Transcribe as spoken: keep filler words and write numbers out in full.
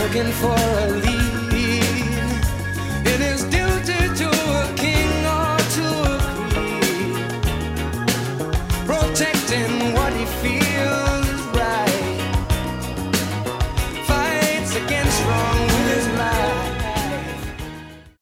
looking for a lead in his duty to a king or to a queen, protecting what he feels.